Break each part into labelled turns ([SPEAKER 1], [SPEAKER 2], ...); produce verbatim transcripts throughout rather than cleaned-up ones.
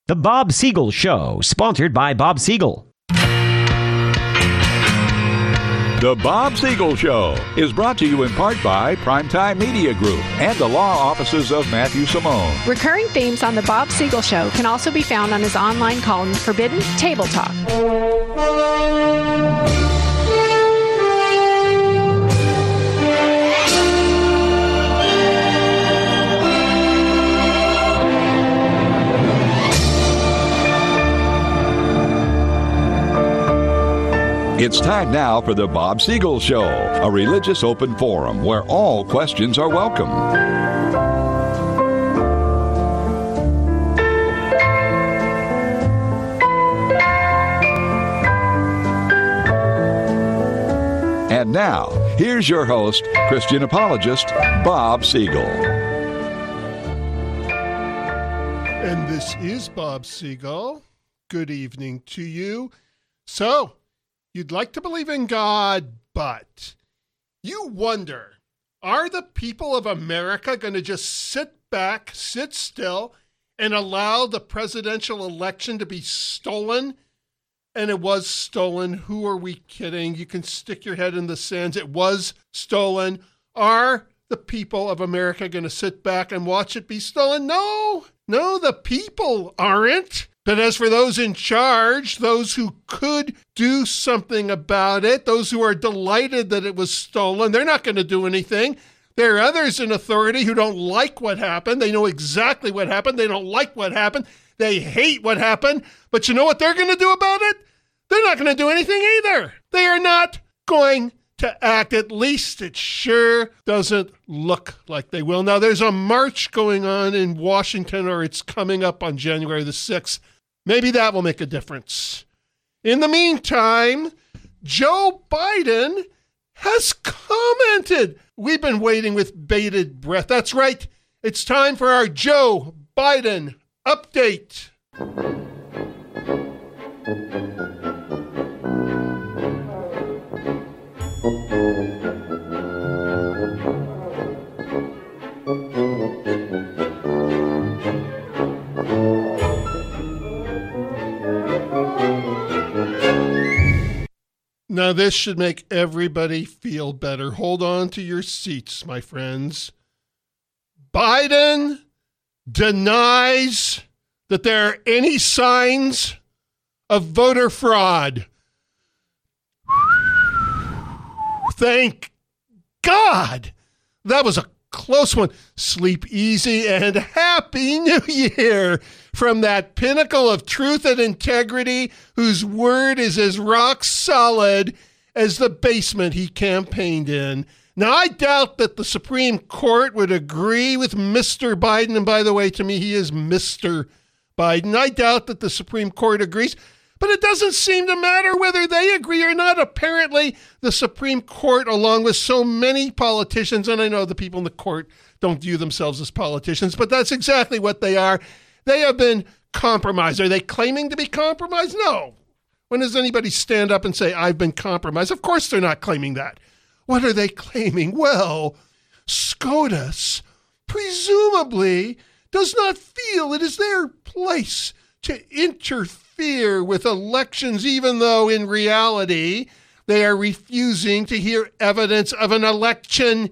[SPEAKER 1] The Bob Siegel Show, sponsored by Bob Siegel.
[SPEAKER 2] The Bob Siegel Show is brought to you in part by Primetime Media Group and the law offices of Matthew Simone.
[SPEAKER 3] Recurring themes on The Bob Siegel Show can also be found on his online column, Forbidden Table Talk.
[SPEAKER 2] It's time now for the Bob Siegel Show, a religious open forum where all questions are welcome. And now, here's your host, Christian apologist, Bob Siegel.
[SPEAKER 4] And this is Bob Siegel. Good evening to you. So, you'd like to believe in God, but you wonder, are the people of America going to just sit back, sit still, and allow the presidential election to be stolen? And it was stolen. Who are we kidding? You can stick your head in the sands. It was stolen. Are the people of America going to sit back and watch it be stolen? No, no, the people aren't. But as for those in charge, those who could do something about it, those who are delighted that it was stolen, they're not going to do anything. There are others in authority who don't like what happened. They know exactly what happened. They don't like what happened. They hate what happened. But you know what they're going to do about it? They're not going to do anything either. They are not going to act. At least it sure doesn't look like they will. Now, there's a march going on in Washington, or it's coming up on January the sixth. Maybe that will make a difference. In the meantime, Joe Biden has commented. We've been waiting with bated breath. That's right. It's time for our Joe Biden update. Now, this should make everybody feel better. Hold on to your seats, my friends. Biden denies that there are any signs of voter fraud. Thank God. That was a close one. Sleep easy and Happy New Year from that pinnacle of truth and integrity whose word is as rock solid as the basement he campaigned in. Now, I doubt that the Supreme Court would agree with Mister Biden. And by the way, to me, he is Mister Biden. I doubt that the Supreme Court agrees. But it doesn't seem to matter whether they agree or not. Apparently, the Supreme Court, along with so many politicians, and I know the people in the court don't view themselves as politicians, but that's exactly what they are. They have been compromised. Are they claiming to be compromised? No. When does anybody stand up and say, I've been compromised? Of course they're not claiming that. What are they claiming? Well, SCOTUS presumably does not feel it is their place to interfere with elections, even though in reality they are refusing to hear evidence of an election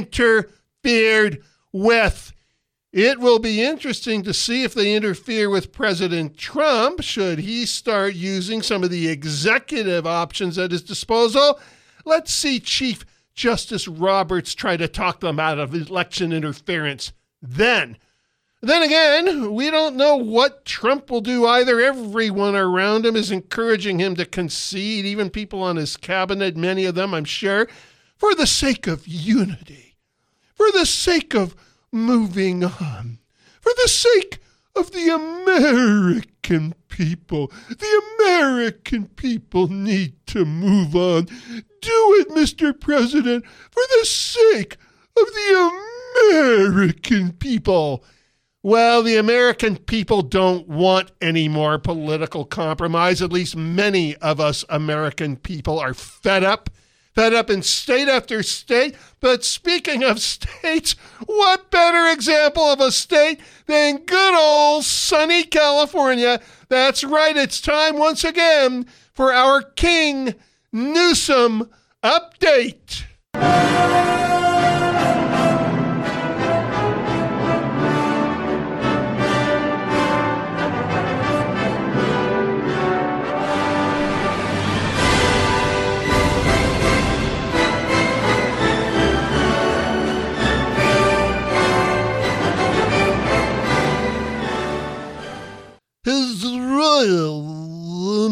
[SPEAKER 4] interfered with. It will be interesting to see if they interfere with President Trump, should he start using some of the executive options at his disposal. Let's see Chief Justice Roberts try to talk them out of election interference then. Then again, we don't know what Trump will do either. Everyone around him is encouraging him to concede, even people on his cabinet, many of them, I'm sure, for the sake of unity, for the sake of moving on, for the sake of the American people. The American people need to move on. Do it, Mister President, for the sake of the American people. Well, the American people don't want any more political compromise. At least many of us American people are fed up, fed up in state after state. But speaking of states, what better example of a state than good old sunny California? That's right, it's time once again for our King Newsom update. His Royal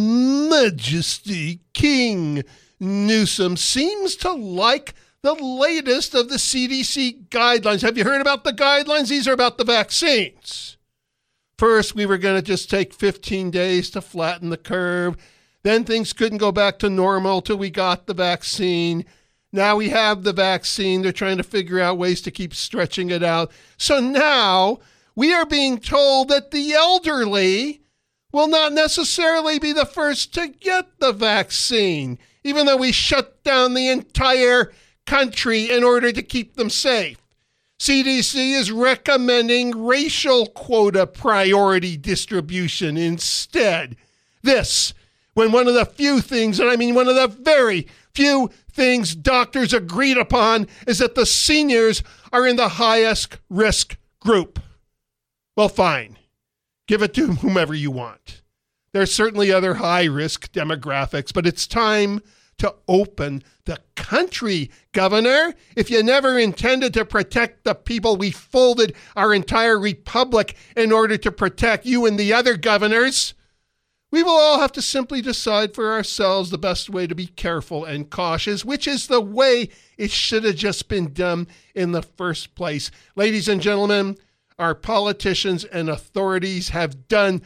[SPEAKER 4] Majesty King Newsom seems to like the latest of the C D C guidelines. Have you heard about the guidelines? These are about the vaccines. First, we were going to just take fifteen days to flatten the curve. Then things couldn't go back to normal till we got the vaccine. Now we have the vaccine. They're trying to figure out ways to keep stretching it out. So now we are being told that the elderly will not necessarily be the first to get the vaccine, even though we shut down the entire country in order to keep them safe. C D C is recommending racial quota priority distribution instead. This, when one of the few things, and I mean one of the very few things doctors agreed upon, is that the seniors are in the highest risk group. Well, fine. Give it to whomever you want. There's certainly other high-risk demographics, but it's time to open the country, Governor. If you never intended to protect the people, we folded our entire republic in order to protect you and the other governors. We will all have to simply decide for ourselves the best way to be careful and cautious, which is the way it should have just been done in the first place. Ladies and gentlemen, our politicians and authorities have done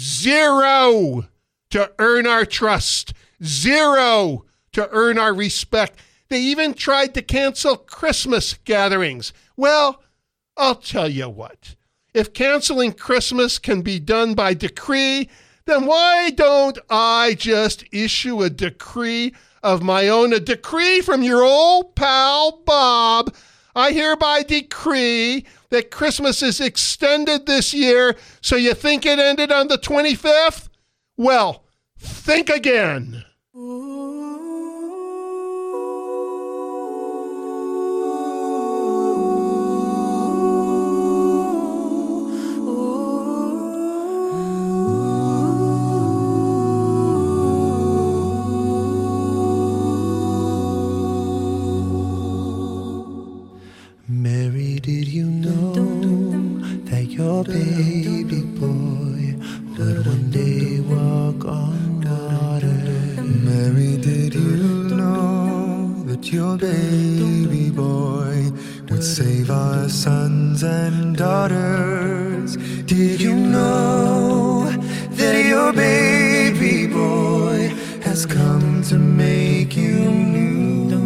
[SPEAKER 4] zero to earn our trust, zero to earn our respect. They even tried to cancel Christmas gatherings. Well, I'll tell you what. If canceling Christmas can be done by decree, then why don't I just issue a decree of my own, a decree from your old pal Bob? I hereby decree that Christmas is extended this year, so you think it ended on the twenty-fifth? Well, think again.
[SPEAKER 5] Mary, did you know that your baby boy would one day walk on water? Mary, did you know that your baby boy would save our sons and daughters? Did you know that your baby boy has come to make you new?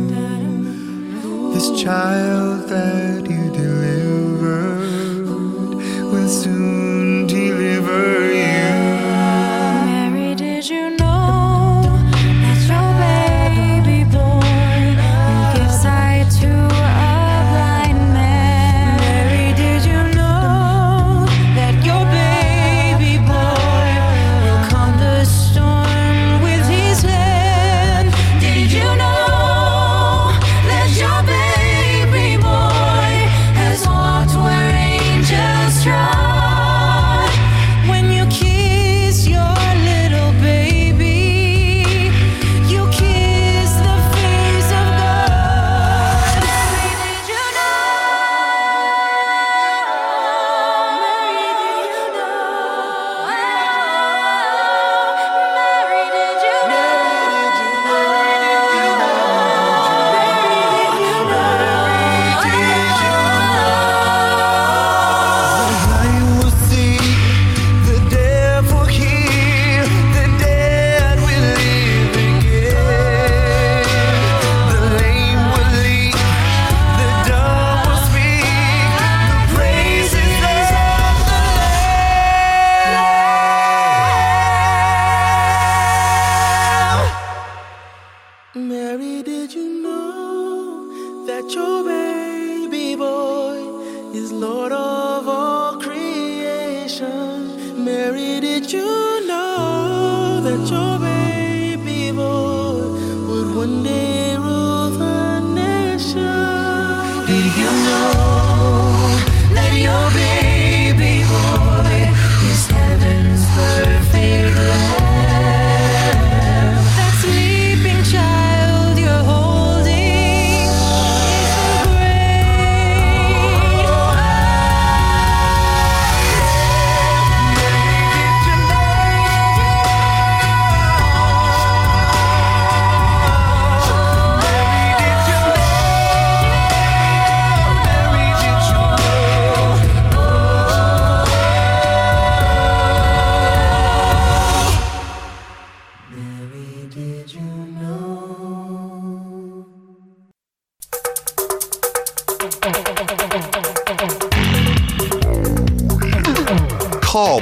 [SPEAKER 5] This child that you delivered will soon deliver you.
[SPEAKER 6] Mary, did you know that your baby boy will give sight to a blind man? Mary, did you know that your baby boy will calm the storm with his hand? Did you know that your baby boy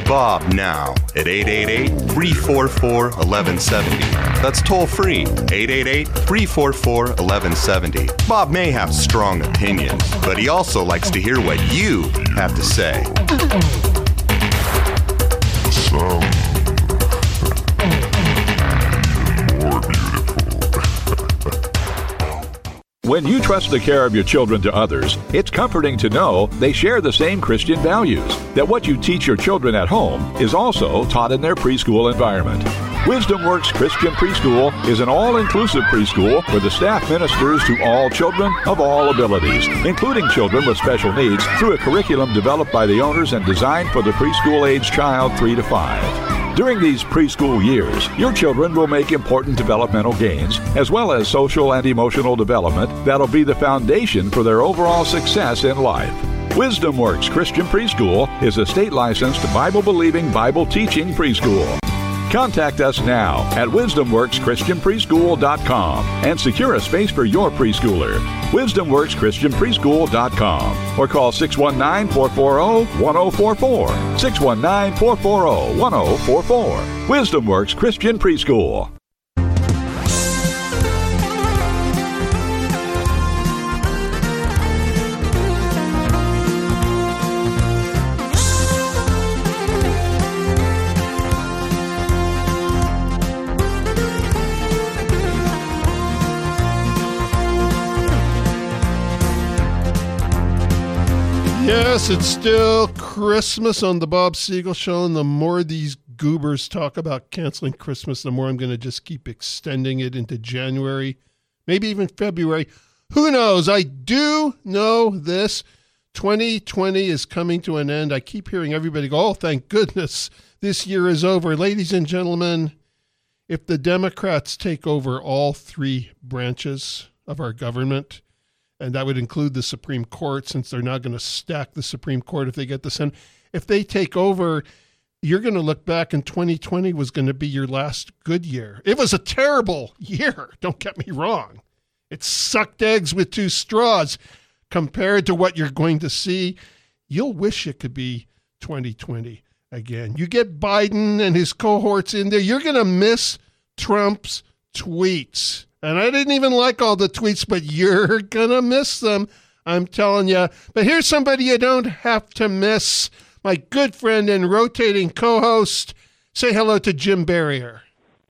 [SPEAKER 7] Bob now at eight eight eight, three four four, one one seven zero. That's toll free, eight eight eight, three four four, one one seven zero. Bob may have strong opinions, but he also likes to hear what you have to say.
[SPEAKER 8] Some more beautiful.
[SPEAKER 2] When you trust the care of your children to others, it's comforting to know they share the same Christian values, that what you teach your children at home is also taught in their preschool environment. Wisdom Works Christian Preschool is an all-inclusive preschool where the staff ministers to all children of all abilities, including children with special needs, through a curriculum developed by the owners and designed for the preschool-age child three to five. During these preschool years, your children will make important developmental gains, as well as social and emotional development that'll be the foundation for their overall success in life. Wisdom Works Christian Preschool is a state-licensed, Bible-believing, Bible-teaching preschool. Contact us now at wisdom works christian preschool dot com and secure a space for your preschooler. wisdom works christian preschool dot com or call six one nine, four four zero, one zero four four. six one nine, four four zero, one zero four four. Wisdom Works Christian Preschool.
[SPEAKER 4] Yes, it's still Christmas on the Bob Siegel Show, and the more these goobers talk about canceling Christmas, the more I'm going to just keep extending it into January, maybe even February. Who knows? I do know this. twenty twenty is coming to an end. I keep hearing everybody go, oh, thank goodness this year is over. Ladies and gentlemen, if the Democrats take over all three branches of our government, and that would include the Supreme Court, since they're not going to stack the Supreme Court if they get the Senate. If they take over, you're going to look back and twenty twenty was going to be your last good year. It was a terrible year, don't get me wrong. It sucked eggs with two straws compared to what you're going to see. You'll wish it could be twenty twenty again. You get Biden and his cohorts in there, you're going to miss Trump's tweets. And I didn't even like all the tweets, but you're going to miss them, I'm telling you. But here's somebody you don't have to miss. My good friend and rotating co-host. Say hello to Jim Barrier.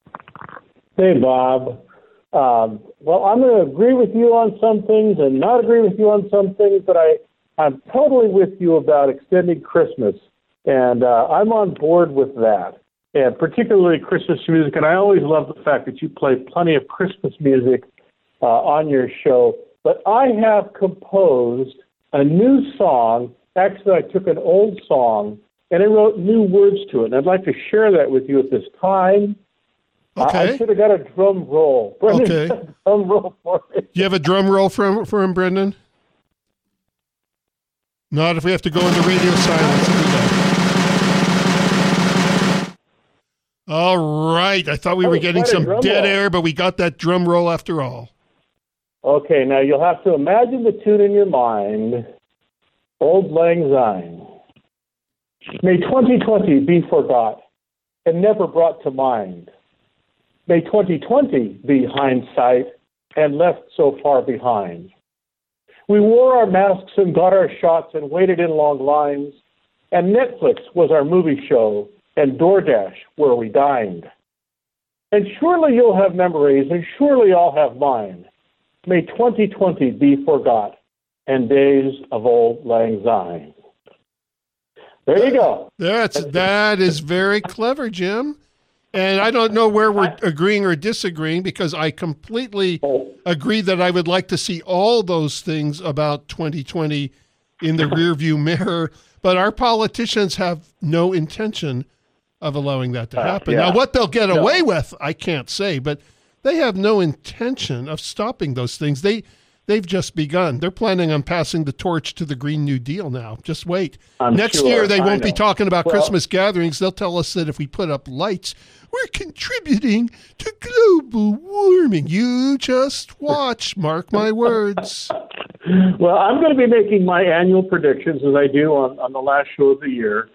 [SPEAKER 9] Hey, Bob. Um, well, I'm going to agree with you on some things and not agree with you on some things, but I, I'm totally with you about extending Christmas. And uh, I'm on board with that. And particularly Christmas music, and I always love the fact that you play plenty of Christmas music uh, on your show. But I have composed a new song. Actually, I took an old song, and I wrote new words to it. And I'd like to share that with you at this time.
[SPEAKER 4] Okay.
[SPEAKER 9] I, I should have got a drum roll. Brendan,
[SPEAKER 4] okay.
[SPEAKER 9] a drum roll for me.
[SPEAKER 4] Do you have a drum roll for him, for him, Brendan? Not if we have to go into radio silence. All right. I thought we
[SPEAKER 9] oh,
[SPEAKER 4] were getting some dead
[SPEAKER 9] roll.
[SPEAKER 4] air, but we got that drum roll after all.
[SPEAKER 9] Okay, now you'll have to imagine the tune in your mind. Old Lang Syne. May twenty twenty be forgot and never brought to mind. May twenty twenty be hindsight and left so far behind. We wore our masks and got our shots and waited in long lines, and Netflix was our movie show, and DoorDash where we dined. And surely you'll have memories, and surely I'll have mine. May twenty twenty be forgot, and days of Old Lang Syne. There you go.
[SPEAKER 4] That's, that is very clever, Jim. And I don't know where we're agreeing or disagreeing, because I completely agree that I would like to see all those things about twenty twenty in the rearview mirror, but our politicians have no intention of allowing that to happen. Uh, yeah. Now, what they'll get no. away with, I can't say, but they have no intention of stopping those things. They, they've just begun. They're planning on passing the torch to the Green New Deal now. Just wait.
[SPEAKER 9] I'm
[SPEAKER 4] Next
[SPEAKER 9] sure.
[SPEAKER 4] year, they
[SPEAKER 9] I
[SPEAKER 4] won't
[SPEAKER 9] know.
[SPEAKER 4] be talking about
[SPEAKER 9] well,
[SPEAKER 4] Christmas gatherings. They'll tell us that if we put up lights, we're contributing to global warming. You just watch. Mark my words.
[SPEAKER 9] Well, I'm going to be making my annual predictions, as I do on, on the last show of the year.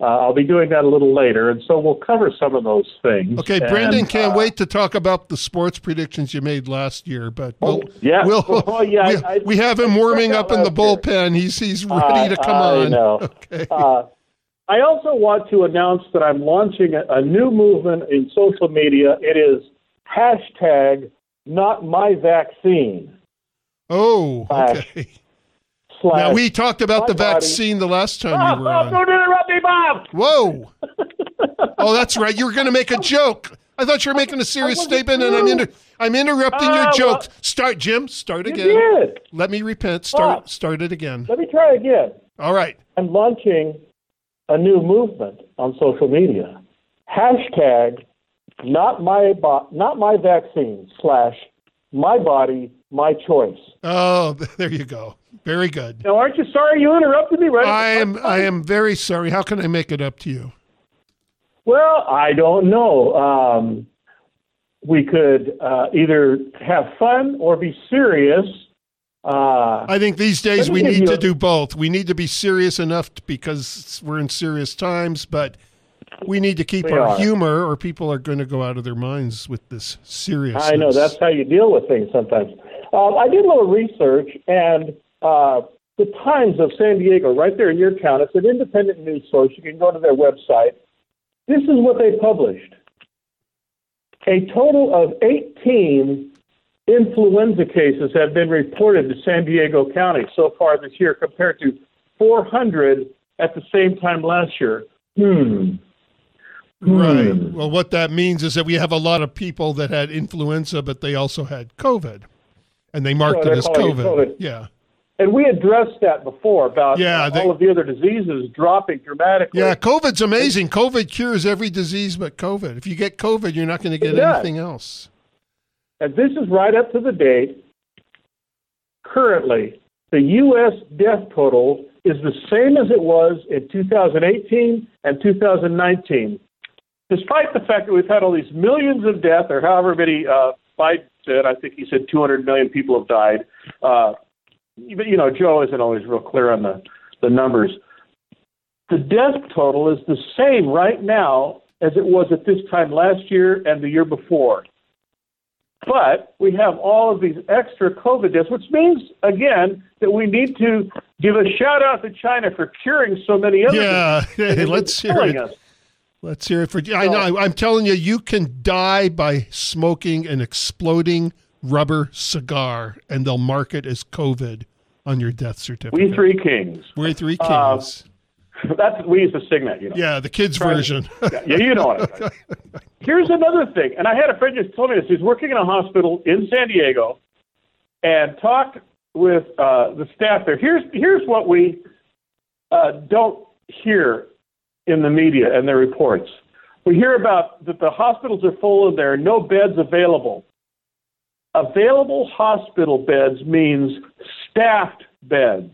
[SPEAKER 9] Uh, I'll be doing that a little later, and so we'll cover some of those things.
[SPEAKER 4] Okay,
[SPEAKER 9] and,
[SPEAKER 4] Brendan can't
[SPEAKER 9] uh,
[SPEAKER 4] wait to talk about the sports predictions you made last year, but we'll,
[SPEAKER 9] Oh, yeah.
[SPEAKER 4] we'll,
[SPEAKER 9] Oh, yeah,
[SPEAKER 4] we,
[SPEAKER 9] I- I-
[SPEAKER 4] we have him
[SPEAKER 9] I
[SPEAKER 4] warming
[SPEAKER 9] struck
[SPEAKER 4] up
[SPEAKER 9] out
[SPEAKER 4] in the
[SPEAKER 9] last year.
[SPEAKER 4] bullpen. He's he's ready to come
[SPEAKER 9] I,
[SPEAKER 4] on.
[SPEAKER 9] I know.
[SPEAKER 4] Okay.
[SPEAKER 9] Uh, I also want to announce that I'm launching a, a new movement in social media. It is hashtag not my vaccine.
[SPEAKER 4] Oh,
[SPEAKER 9] slash-
[SPEAKER 4] okay.
[SPEAKER 9] Slash
[SPEAKER 4] Now, we talked about
[SPEAKER 9] my
[SPEAKER 4] the
[SPEAKER 9] body-
[SPEAKER 4] vaccine the last time
[SPEAKER 9] Bob,
[SPEAKER 4] you were
[SPEAKER 9] Bob,
[SPEAKER 4] on.
[SPEAKER 9] don't interrupt me, Bob!
[SPEAKER 4] Whoa. Oh, that's right. You were going to make a joke. I thought you were making a serious
[SPEAKER 9] wasn't
[SPEAKER 4] statement, and I'm
[SPEAKER 9] through.
[SPEAKER 4] inter- I'm interrupting
[SPEAKER 9] Ah,
[SPEAKER 4] your
[SPEAKER 9] well-
[SPEAKER 4] joke. Start, Jim. Start
[SPEAKER 9] You
[SPEAKER 4] again.
[SPEAKER 9] did.
[SPEAKER 4] Let me repent. Start.
[SPEAKER 9] Bob.
[SPEAKER 4] Start it again.
[SPEAKER 9] Let me try again.
[SPEAKER 4] All right.
[SPEAKER 9] I'm launching a new movement on social media. Hashtag not my bo- not my vaccine slash my body, my choice.
[SPEAKER 4] Oh, there you go. Very good.
[SPEAKER 9] Now, aren't you sorry you interrupted me? Right.
[SPEAKER 4] I am. I am very sorry. How can I make it up to you?
[SPEAKER 9] Well, I don't know. Um, we could uh, either have fun or be serious. Uh,
[SPEAKER 4] I think these days
[SPEAKER 9] Let me
[SPEAKER 4] we
[SPEAKER 9] give
[SPEAKER 4] need
[SPEAKER 9] you
[SPEAKER 4] to
[SPEAKER 9] a-
[SPEAKER 4] do both. We need to be serious enough to, because we're in serious times, but we need to keep
[SPEAKER 9] We
[SPEAKER 4] our
[SPEAKER 9] are.
[SPEAKER 4] humor, or people are going to go out of their minds with this seriousness.
[SPEAKER 9] I know that's how you deal with things sometimes. Um, I did a little research, and uh, the Times of San Diego, right there in your town, it's an independent news source. You can go to their website. This is what they published. A total of eighteen influenza cases have been reported to San Diego County so far this year, compared to four hundred at the same time last year. Hmm.
[SPEAKER 4] Right.
[SPEAKER 9] Hmm.
[SPEAKER 4] Well, what that means is that we have a lot of people that had influenza, but they also had COVID, and they marked
[SPEAKER 9] So
[SPEAKER 4] it
[SPEAKER 9] they're
[SPEAKER 4] as
[SPEAKER 9] calling it
[SPEAKER 4] COVID.
[SPEAKER 9] COVID.
[SPEAKER 4] Yeah.
[SPEAKER 9] And we addressed that before about
[SPEAKER 4] Yeah,
[SPEAKER 9] uh,
[SPEAKER 4] they-
[SPEAKER 9] all of the other diseases dropping dramatically.
[SPEAKER 4] Yeah, COVID's amazing. COVID cures every disease but COVID. If you get COVID, you're not going to get
[SPEAKER 9] It does.
[SPEAKER 4] anything else.
[SPEAKER 9] And this is right up to the date. Currently, the U S death total is the same as it was in two thousand eighteen and two thousand nineteen. Despite the fact that we've had all these millions of deaths, or however many uh, Biden said, I think he said two hundred million people have died. Uh, but, you know, Joe isn't always real clear on the, the numbers. The death total is the same right now as it was at this time last year and the year before. But we have all of these extra COVID deaths, which means, again, that we need to give a shout out to China for curing so many other
[SPEAKER 4] Yeah,
[SPEAKER 9] diseases that
[SPEAKER 4] hey,
[SPEAKER 9] have
[SPEAKER 4] let's
[SPEAKER 9] been
[SPEAKER 4] hear
[SPEAKER 9] killing
[SPEAKER 4] it.
[SPEAKER 9] us.
[SPEAKER 4] Let's hear it for. I know. I'm telling you, you can die by smoking an exploding rubber cigar, and they'll mark it as COVID on your death certificate.
[SPEAKER 9] We Three Kings.
[SPEAKER 4] We three
[SPEAKER 9] Uh,
[SPEAKER 4] kings.
[SPEAKER 9] That's we use to sing that, you know.
[SPEAKER 4] Yeah, the kids'
[SPEAKER 9] Try to-
[SPEAKER 4] version.
[SPEAKER 9] Yeah, you know what I'm saying. Here's another thing, and I had a friend just told me this. He's working in a hospital in San Diego, and talked with uh, the staff there. Here's here's what we uh, don't hear in the media and their reports. We hear about that the hospitals are full and there are no beds available. Available hospital beds means staffed beds,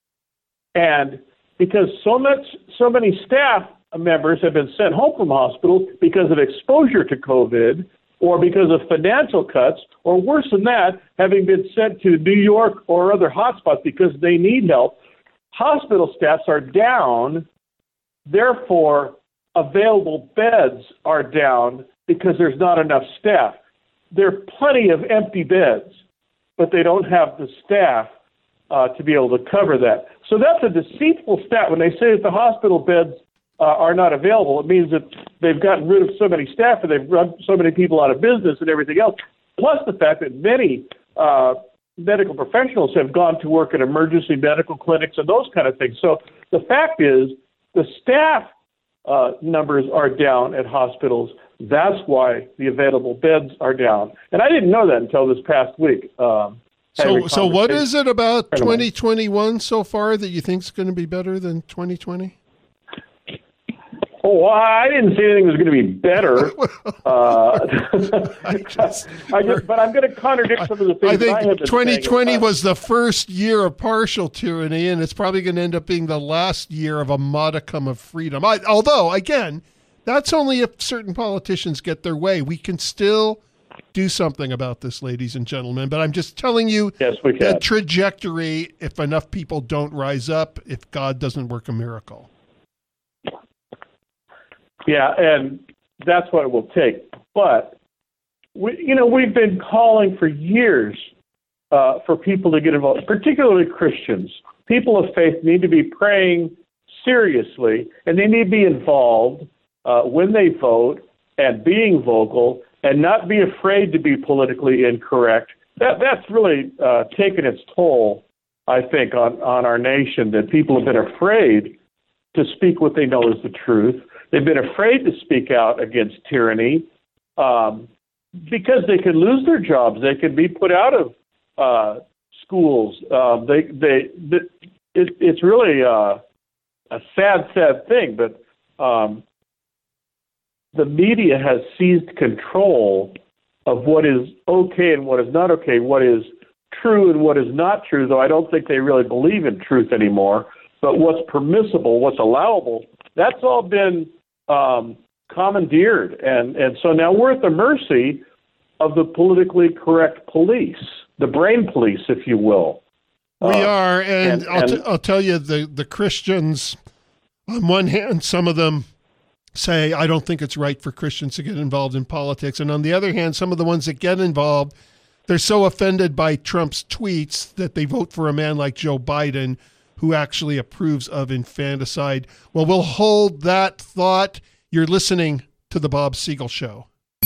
[SPEAKER 9] and because so much, so many staff members have been sent home from hospitals because of exposure to COVID or because of financial cuts, or worse than that, having been sent to New York or other hotspots because they need help, hospital staffs are down. Therefore, available beds are down because there's not enough staff. There are plenty of empty beds, but they don't have the staff uh, to be able to cover that. So that's a deceitful stat. When they say that the hospital beds uh, are not available, it means that they've gotten rid of so many staff and they've run so many people out of business and everything else, plus the fact that many uh, medical professionals have gone to work in emergency medical clinics and those kind of things. So the fact is the staff uh, numbers are down at hospitals. That's why the available beds are down. And I didn't know that until this past week. Um,
[SPEAKER 4] So, so what is it about
[SPEAKER 9] Anyway.
[SPEAKER 4] twenty twenty-one so far that you think is going to be better than twenty twenty?
[SPEAKER 9] Oh, well, I didn't say anything was going to be better. uh,
[SPEAKER 4] I just,
[SPEAKER 9] I just, but I'm going to contradict some of the things
[SPEAKER 4] I
[SPEAKER 9] that I have
[SPEAKER 4] think
[SPEAKER 9] been
[SPEAKER 4] twenty twenty
[SPEAKER 9] saying.
[SPEAKER 4] was the first year of partial tyranny, and it's probably going to end up being the last year of a modicum of freedom. I, although, again, that's only if certain politicians get their way. We can still do something about this, ladies and gentlemen. But I'm just telling you
[SPEAKER 9] Yes, we
[SPEAKER 4] the
[SPEAKER 9] can.
[SPEAKER 4] trajectory, if enough people don't rise up, if God doesn't work a miracle.
[SPEAKER 9] Yeah, and that's what it will take. But, we, you know, we've been calling for years uh, for people to get involved, particularly Christians. People of faith need to be praying seriously, and they need to be involved uh, when they vote and being vocal and not be afraid to be politically incorrect. That That's really uh, taken its toll, I think, on, on our nation, that people have been afraid to speak what they know is the truth. They've been afraid to speak out against tyranny um, because they could lose their jobs. They could be put out of uh, schools. Uh, they, they, they, it, it's really uh, a sad, sad thing, but um, the media has seized control of what is okay and what is not okay, what is true and what is not true, though I don't think they really believe in truth anymore. But what's permissible, what's allowable, that's all been um, commandeered. And, and so now we're at the mercy of the politically correct police, the brain police, if you will.
[SPEAKER 4] We
[SPEAKER 9] uh,
[SPEAKER 4] are, and,
[SPEAKER 9] and,
[SPEAKER 4] I'll, t-
[SPEAKER 9] and
[SPEAKER 4] I'll tell you, the, the Christians, on one hand, some of them say, I don't think it's right for Christians to get involved in politics. And on the other hand, some of the ones that get involved, they're so offended by Trump's tweets that they vote for a man like Joe Biden, who actually approves of infanticide. Well, we'll hold that thought. You're listening to The Bob Siegel Show.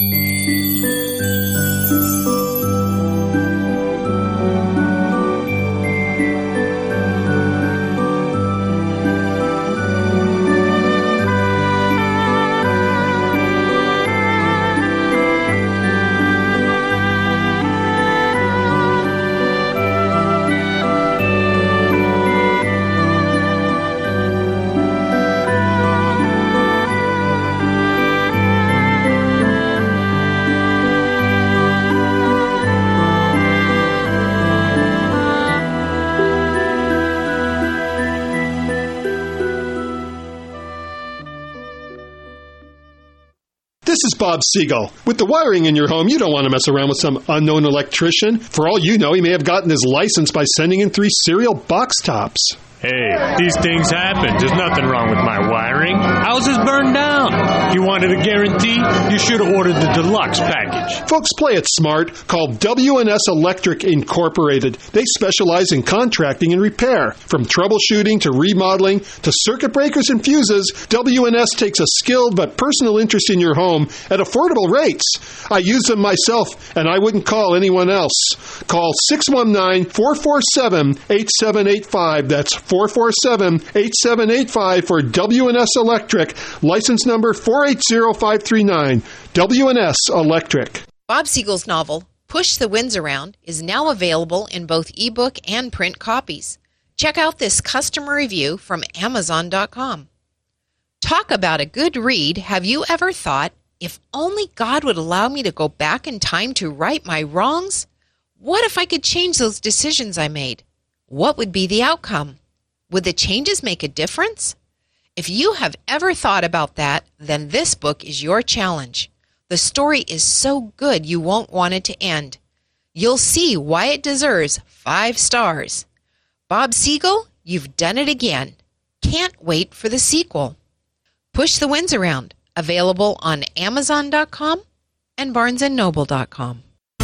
[SPEAKER 4] This is Bob Siegel. With the wiring in your home, you don't want to mess around with some unknown electrician. For all you know, he may have gotten his license by sending in three cereal box tops.
[SPEAKER 10] Hey, these things happen. There's nothing wrong with my wiring. Houses burned down. You wanted a guarantee? You should have ordered the deluxe package.
[SPEAKER 4] Folks, play it smart. Call W and S Electric Incorporated. They specialize in contracting and repair. From troubleshooting to remodeling to circuit breakers and fuses, W and S takes a skilled but personal interest in your home at affordable rates. I use them myself, and I wouldn't call anyone else. Call six one nine, four four seven, eight seven eight five. That's four four seven, eight seven eight five for W and S Electric. License number four eight zero five three nine. W and S Electric.
[SPEAKER 11] Bob Siegel's novel, Push the Winds Around, is now available in both ebook and print copies. Check out this customer review from Amazon dot com. Talk about a good read. Have you ever thought, if only God would allow me to go back in time to right my wrongs? What if I could change those decisions I made? What would be the outcome? Would the changes make a difference? If you have ever thought about that, then this book is your challenge. The story is so good you won't want it to end. You'll see why it deserves five stars. Bob Siegel, you've done it again. Can't wait for the sequel. Push the Winds Around, available on Amazon dot com and Barnes and Noble dot com.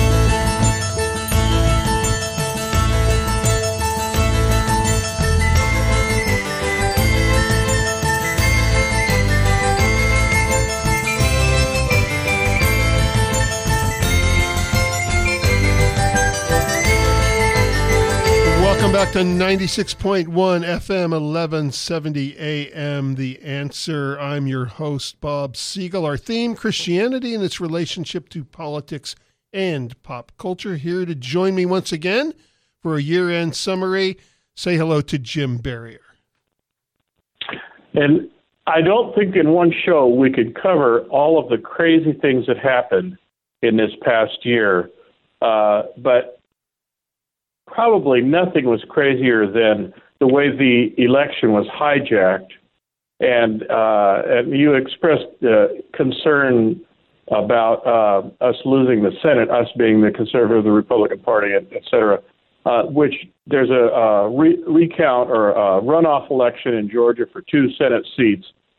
[SPEAKER 4] Welcome back to ninety-six point one F M, eleven seventy A M, The Answer. I'm your host, Bob Siegel. Our theme, Christianity and its relationship to politics and pop culture. Here to join me once again for a year-end summary. Say hello to Jim Barrier.
[SPEAKER 9] And I don't think in one show we could cover all of the crazy things that happened in this past year, uh, but probably nothing was crazier than the way the election was hijacked. And, uh, and you expressed uh, concern about uh, us losing the Senate, us being the conservative, the Republican Party, et, et cetera, uh, which there's a, a re- recount or a runoff election in Georgia for two Senate seats.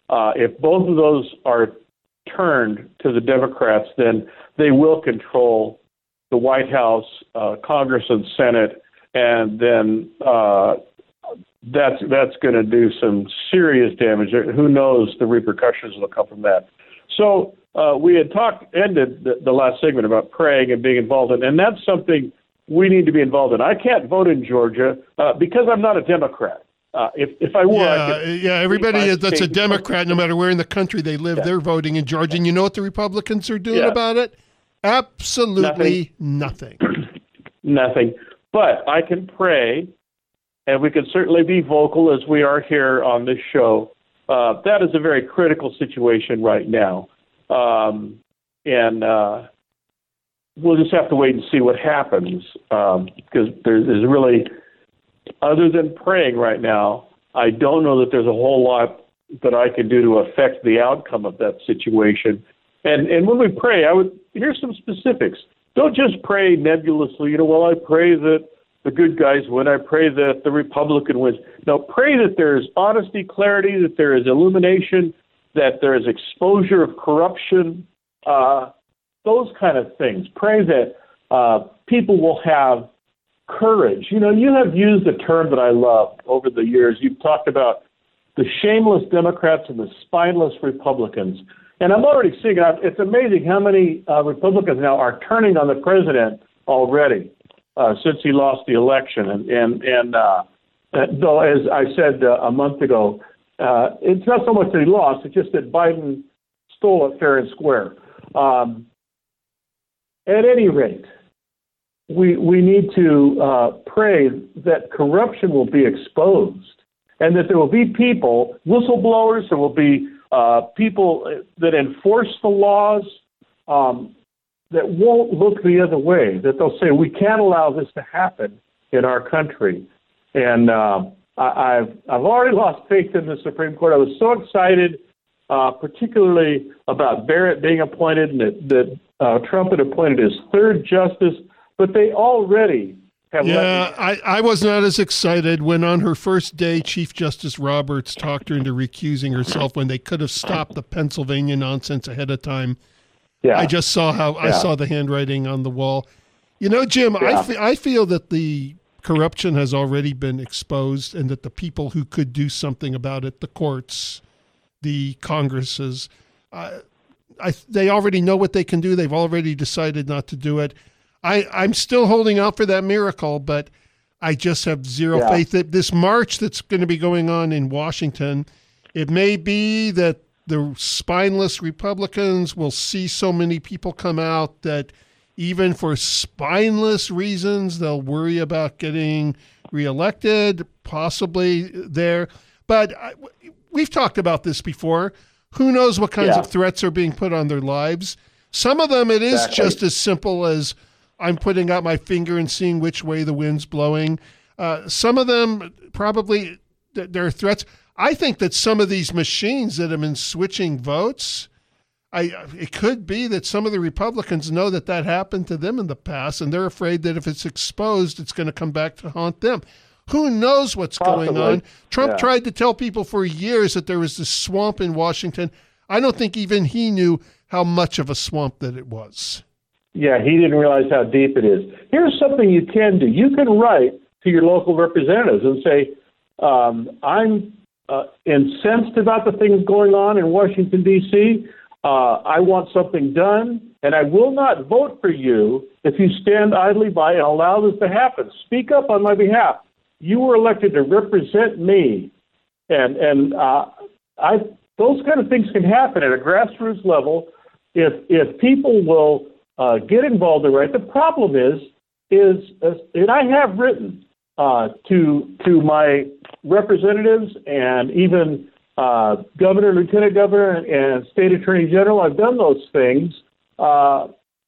[SPEAKER 9] Uh, if both of those are turned to the Democrats, then they will control the White House, uh, Congress, and Senate, and then uh, that's that's going to do some serious damage. Who knows the repercussions that will come from that? So uh, we had talked ended the, the last segment about praying and being involved in, and that's something we need to be involved in. I can't vote in Georgia uh, because I'm not a Democrat. Uh, if if I were,
[SPEAKER 4] yeah,
[SPEAKER 9] I could
[SPEAKER 4] yeah, everybody that's a
[SPEAKER 9] state-
[SPEAKER 4] Democrat, no matter where in the country they live,
[SPEAKER 9] Yeah.
[SPEAKER 4] they're voting in Georgia. And you know what the Republicans are doing
[SPEAKER 9] Yeah.
[SPEAKER 4] about it? Absolutely nothing.
[SPEAKER 9] Nothing. But I can pray, and we can certainly be vocal as we are here on this show. Uh, that is a very critical situation right now. Um, and uh, we'll just have to wait and see what happens um, because there's, there's really, other than praying right now, I don't know that there's a whole lot that I can do to affect the outcome of that situation. And and when we pray, I would here's some specifics. Don't just pray nebulously. You know, well, I pray that the good guys win. I pray that the Republican wins. No, pray that there is honesty, clarity, that there is illumination, that there is exposure of corruption, uh, those kind of things. Pray that uh, people will have courage. You know, you have used a term that I love over the years. You've talked about the shameless Democrats and the spineless Republicans. And I'm already seeing it. It's amazing how many uh, Republicans now are turning on the president already uh, since he lost the election. And, and, and uh, though, as I said uh, a month ago, uh, it's not so much that he lost, it's just that Biden stole it fair and square. Um, at any rate, we, we need to uh, pray that corruption will be exposed and that there will be people, whistleblowers, there will be Uh, people that enforce the laws um, that won't look the other way, that they'll say, we can't allow this to happen in our country. And uh, I, I've, I've already lost faith in the Supreme Court. I was so excited, uh, particularly about Barrett being appointed and that, that uh, Trump had appointed his third justice, but they already have
[SPEAKER 4] Yeah,
[SPEAKER 9] let me-
[SPEAKER 4] I, I was not as excited when on her first day, Chief Justice Roberts talked her into recusing herself when they could have stopped the Pennsylvania nonsense ahead of time.
[SPEAKER 9] Yeah.
[SPEAKER 4] I just saw how I
[SPEAKER 9] Yeah.
[SPEAKER 4] saw the handwriting on the wall. You know, Jim, I,
[SPEAKER 9] Yeah.
[SPEAKER 4] fe- I feel that the corruption has already been exposed and that the people who could do something about it, the courts, the Congresses, uh, I, they already know what they can do. They've already decided not to do it. I, I'm still holding out for that miracle, but I just have zero
[SPEAKER 9] Yeah.
[SPEAKER 4] faith that this march that's going to be going on in Washington, it may be that the spineless Republicans will see so many people come out that even for spineless reasons, they'll worry about getting reelected, possibly there. But I, we've talked about this before. Who knows what kinds
[SPEAKER 9] Yeah.
[SPEAKER 4] of threats are being put on their lives? Some of them, it is
[SPEAKER 9] Exactly.
[SPEAKER 4] just as simple as I'm putting out my finger and seeing which way the wind's blowing. Uh, some of them probably, th- there are threats. I think that some of these machines that have been switching votes, I it could be that some of the Republicans know that that happened to them in the past, and they're afraid that if it's exposed, it's going to come back to haunt them. Who knows what's going
[SPEAKER 9] Possibly.
[SPEAKER 4] on? Trump
[SPEAKER 9] Yeah.
[SPEAKER 4] tried to tell people for years that there was this swamp in Washington. I don't think even he knew how much of a swamp that it was.
[SPEAKER 9] Yeah, he didn't realize how deep it is. Here's something you can do. You can write to your local representatives and say, um, I'm uh, incensed about the things going on in Washington, D C Uh, I want something done, and I will not vote for you if you stand idly by and allow this to happen. Speak up on my behalf. You were elected to represent me, and and uh, I those kind of things can happen at a grassroots level if if people will uh, get involved in right. The problem is is uh, and I have written uh, to to my representatives and even uh, governor, lieutenant governor, and, and state attorney general. I've done those things, uh,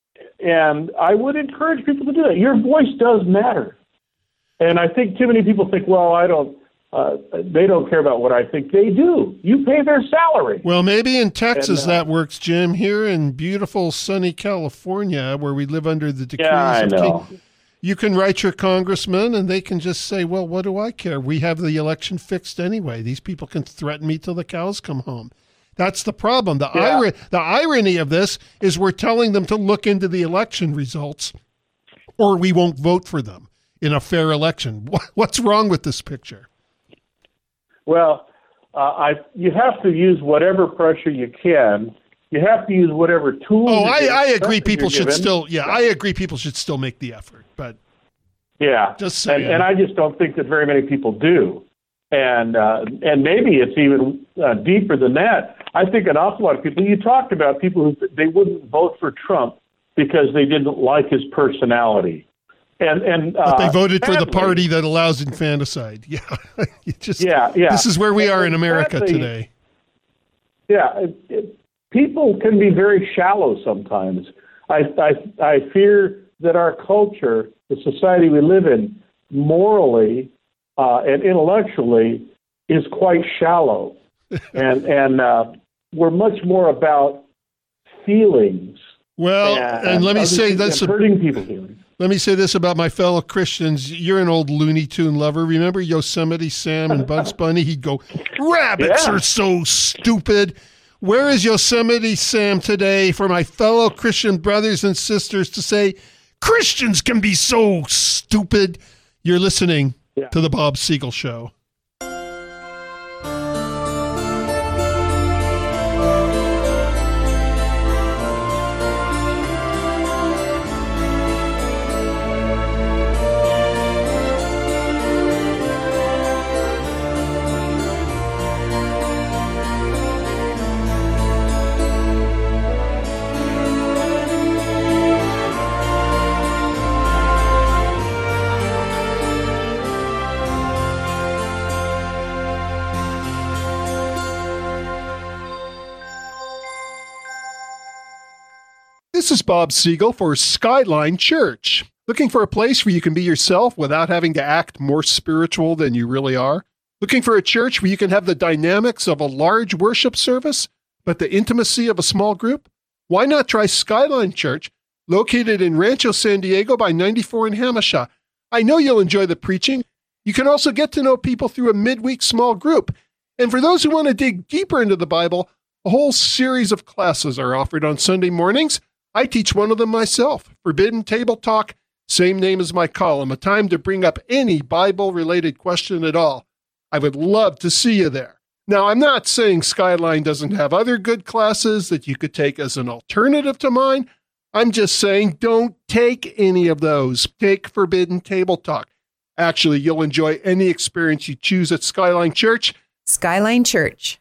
[SPEAKER 9] and I would encourage people to do that. Your voice does matter. And I think too many people think, well, I don't, uh, they don't care about what I think. They do. You pay their salary.
[SPEAKER 4] Well, maybe in Texas
[SPEAKER 9] And, uh,
[SPEAKER 4] that works, Jim. Here in beautiful, sunny California, where we live under the decrees
[SPEAKER 9] Yeah, I
[SPEAKER 4] of
[SPEAKER 9] know.
[SPEAKER 4] King, you can write your congressman, and they can just say, well, what do I care? We have the election fixed anyway. These people can threaten me till the cows come home. That's the problem. The,
[SPEAKER 9] Yeah.
[SPEAKER 4] ir- the irony of this is we're telling them to look into the election results or we won't vote for them in a fair election. What's wrong with this picture?
[SPEAKER 9] Well, uh, I you have to use whatever pressure you can. You have to use whatever tools.
[SPEAKER 4] Oh,
[SPEAKER 9] you
[SPEAKER 4] I,
[SPEAKER 9] get-
[SPEAKER 4] I agree. People
[SPEAKER 9] you're
[SPEAKER 4] should
[SPEAKER 9] given.
[SPEAKER 4] still, yeah, I agree. People should still make the effort, but
[SPEAKER 9] Yeah,
[SPEAKER 4] Just
[SPEAKER 9] and,
[SPEAKER 4] saying.
[SPEAKER 9] and I just don't think that very many people do. And uh, and maybe it's even uh, deeper than that. I think an awful lot of people. You talked about people who they wouldn't vote for Trump because they didn't like his personality, and and uh,
[SPEAKER 4] but they voted for the
[SPEAKER 9] sadly-
[SPEAKER 4] party that allows infanticide. Yeah, you just,
[SPEAKER 9] Yeah, yeah.
[SPEAKER 4] This is where we are in America
[SPEAKER 9] Sadly,
[SPEAKER 4] today.
[SPEAKER 9] Yeah, it, it, people can be very shallow sometimes. I, I I fear that our culture, the society we live in, morally uh, and intellectually, is quite shallow, and and uh, we're much more about feelings.
[SPEAKER 4] Well, and let me
[SPEAKER 9] other
[SPEAKER 4] say
[SPEAKER 9] things
[SPEAKER 4] that's
[SPEAKER 9] and
[SPEAKER 4] a-
[SPEAKER 9] hurting people's feelings.
[SPEAKER 4] Let me say this about my fellow Christians. You're an old Looney Tune lover. Remember Yosemite Sam and Bugs Bunny? He'd go, rabbits
[SPEAKER 9] Yeah.
[SPEAKER 4] are so stupid. Where is Yosemite Sam today for my fellow Christian brothers and sisters to say, Christians can be so stupid? You're listening
[SPEAKER 9] Yeah.
[SPEAKER 4] to the Bob Siegel Show. This is Bob Siegel for Skyline Church. Looking for a place where you can be yourself without having to act more spiritual than you really are? Looking for a church where you can have the dynamics of a large worship service, but the intimacy of a small group? Why not try Skyline Church, located in Rancho San Diego by ninety-four in Hamisha? I know you'll enjoy the preaching. You can also get to know people through a midweek small group. And for those who want to dig deeper into the Bible, a whole series of classes are offered on Sunday mornings. I teach one of them myself, Forbidden Table Talk, same name as my column, a time to bring up any Bible-related question at all. I would love to see you there. Now, I'm not saying Skyline doesn't have other good classes that you could take as an alternative to mine. I'm just saying don't take any of those. Take Forbidden Table Talk. Actually, you'll enjoy any experience you choose at Skyline Church.
[SPEAKER 12] Skyline Church.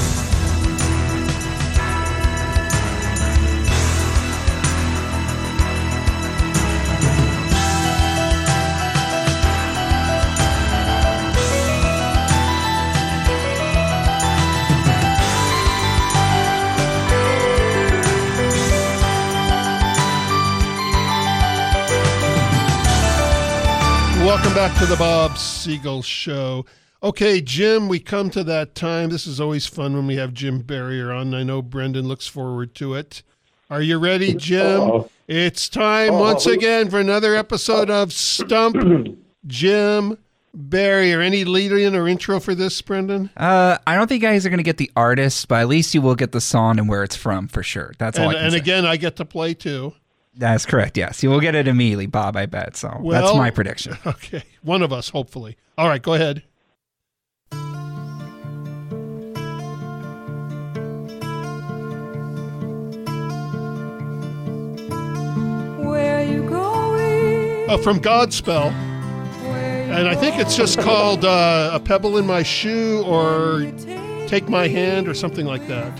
[SPEAKER 4] Welcome back to the Bob Siegel Show. Okay, Jim, we come to that time. This is always fun when we have Jim Barrier on. I know Brendan looks forward to it. Are you ready, Jim?
[SPEAKER 9] Uh-oh.
[SPEAKER 4] It's time
[SPEAKER 9] Uh-oh.
[SPEAKER 4] once again for another episode of Stump Jim Barrier. Any lead-in or intro for this, Brendan?
[SPEAKER 13] Uh, I don't think you guys are going to get the artist, but at least you will get the song and where it's from for sure. That's all
[SPEAKER 4] And,
[SPEAKER 13] I can
[SPEAKER 4] and
[SPEAKER 13] say.
[SPEAKER 4] again, I get to play too.
[SPEAKER 13] That's correct, yes. You will get it immediately, Bob, I bet. So
[SPEAKER 4] Well,
[SPEAKER 13] that's my prediction.
[SPEAKER 4] Okay, one of us, hopefully. All right, go ahead.
[SPEAKER 6] Where you going?
[SPEAKER 4] Uh, from Godspell. And I think it's just called uh, A Pebble in My Shoe or Take My Hand or something like that.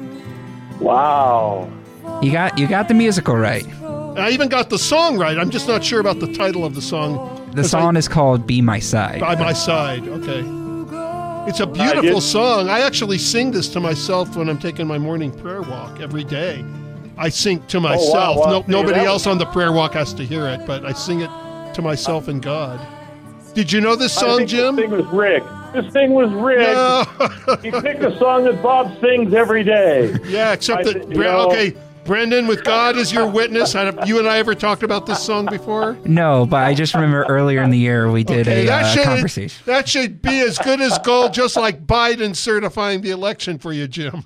[SPEAKER 9] Wow.
[SPEAKER 13] You got you got the musical right.
[SPEAKER 4] And I even got the song right. I'm just not sure about the title of the song.
[SPEAKER 13] The song is called Be My Side.
[SPEAKER 4] By My Side. Okay. It's a
[SPEAKER 9] I
[SPEAKER 4] beautiful
[SPEAKER 9] did-
[SPEAKER 4] song. I actually sing this to myself when I'm taking my morning prayer walk every day. I sing to myself.
[SPEAKER 9] wow.
[SPEAKER 4] No,
[SPEAKER 9] See,
[SPEAKER 4] nobody
[SPEAKER 9] that
[SPEAKER 4] else
[SPEAKER 9] was-
[SPEAKER 4] on the prayer walk has to hear it, but I sing it to myself and God. Did you know this
[SPEAKER 9] I
[SPEAKER 4] song,
[SPEAKER 9] think
[SPEAKER 4] Jim?
[SPEAKER 9] This thing was rigged. This thing was rigged.
[SPEAKER 4] No.
[SPEAKER 9] He picked a song that Bob sings every day.
[SPEAKER 4] Yeah, except
[SPEAKER 9] I
[SPEAKER 4] that,
[SPEAKER 9] th- you
[SPEAKER 4] Bre-
[SPEAKER 9] know-
[SPEAKER 4] okay, Brendan, with God as your witness, have you and I ever talked about this song before?
[SPEAKER 13] No, but I just remember earlier in the year we did
[SPEAKER 4] Okay,
[SPEAKER 13] a
[SPEAKER 4] that
[SPEAKER 13] uh,
[SPEAKER 4] should-
[SPEAKER 13] conversation.
[SPEAKER 4] That should be as good as gold, just like Biden certifying the election for you, Jim.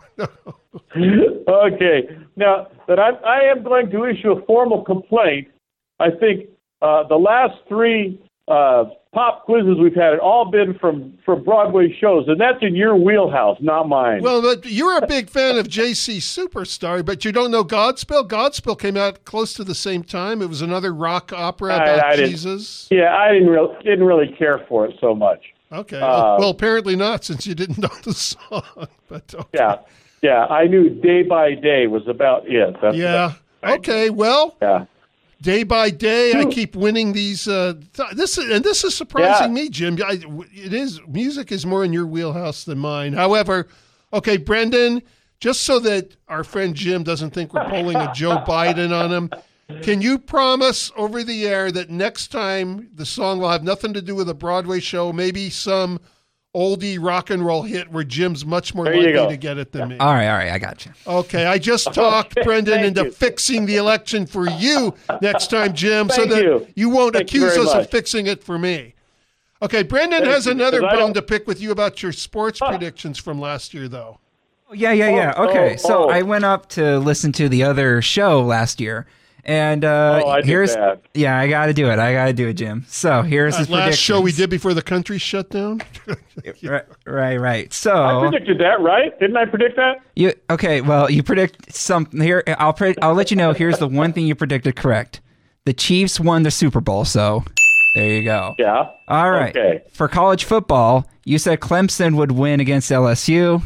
[SPEAKER 12] Okay. Now, that I, I am going to issue a formal complaint. I think uh, the last three uh, pop quizzes we've had have all been from, from Broadway shows, and that's in your wheelhouse, not mine.
[SPEAKER 4] Well, but you're a big fan of J C Superstar, but you don't know Godspell? Godspell came out close to the same time. It was another rock opera about
[SPEAKER 12] I, I didn't-
[SPEAKER 4] Jesus.
[SPEAKER 12] Yeah, I didn't really, didn't really care for it so much.
[SPEAKER 4] Okay.
[SPEAKER 12] Uh,
[SPEAKER 4] well, apparently not, since you didn't know the song. But okay.
[SPEAKER 12] Yeah, yeah. I knew Day by Day was about it. That's
[SPEAKER 4] Yeah. Okay. Well,
[SPEAKER 12] yeah.
[SPEAKER 4] day by day, I keep winning these. Uh, th- this is, and this is surprising
[SPEAKER 12] Yeah.
[SPEAKER 4] me, Jim. I, it is music is more in your wheelhouse than mine. However, okay, Brendan, just so that our friend Jim doesn't think we're pulling a Joe Biden on him, can you promise over the air that next time the song will have nothing to do with a Broadway show, maybe some oldie rock and roll hit where Jim's much more
[SPEAKER 12] There you
[SPEAKER 4] likely
[SPEAKER 12] go.
[SPEAKER 4] to get it than me?
[SPEAKER 13] All right, all right, I got you.
[SPEAKER 4] Okay, I just talked Brendan
[SPEAKER 12] thank
[SPEAKER 4] into
[SPEAKER 12] you.
[SPEAKER 4] fixing the election for you next time, Jim, so
[SPEAKER 12] Thank
[SPEAKER 4] that
[SPEAKER 12] you.
[SPEAKER 4] you won't
[SPEAKER 12] Thank you
[SPEAKER 4] accuse
[SPEAKER 12] very
[SPEAKER 4] us of
[SPEAKER 12] much.
[SPEAKER 4] fixing it for me. Okay, Brendan
[SPEAKER 12] Thank
[SPEAKER 4] has
[SPEAKER 12] you,
[SPEAKER 4] another
[SPEAKER 12] because I
[SPEAKER 4] bone
[SPEAKER 12] don't-
[SPEAKER 4] to pick with you about your sports predictions from last year, though.
[SPEAKER 13] Yeah, yeah, yeah.
[SPEAKER 12] Oh,
[SPEAKER 13] Okay,
[SPEAKER 12] oh,
[SPEAKER 13] so
[SPEAKER 12] oh.
[SPEAKER 13] I went up to listen to the other show last year, and uh,
[SPEAKER 12] Oh, I did
[SPEAKER 13] here's
[SPEAKER 12] that.
[SPEAKER 13] yeah, I got to do it. I got to do it, Jim. So here's
[SPEAKER 4] That
[SPEAKER 13] his
[SPEAKER 4] last show we
[SPEAKER 13] predictions.
[SPEAKER 4] did before the country shut down.
[SPEAKER 13] Right, right, right.
[SPEAKER 12] I
[SPEAKER 13] So
[SPEAKER 12] predicted that, right? Didn't I predict that?
[SPEAKER 13] you okay? Well, you predict something here. I'll pre- I'll let you know. Here's the one thing you predicted correct. The Chiefs won the Super Bowl, so there you go.
[SPEAKER 12] Yeah.
[SPEAKER 13] All right.
[SPEAKER 12] Okay.
[SPEAKER 13] For college football, you said Clemson would win against L S U.